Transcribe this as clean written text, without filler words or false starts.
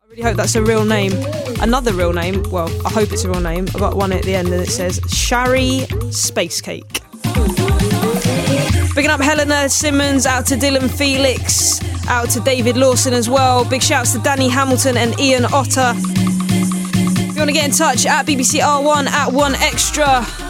I really hope that's a real name. Another real name, well, I hope it's a real name. I've got one at the end and it says Shari Space Cake. Bigging up Helena Simmons, out to Dylan Felix, out to David Lawson as well. Big shouts to Danny Hamilton and Ian Otter. If you want to get in touch, at BBC R1, at 1Extra.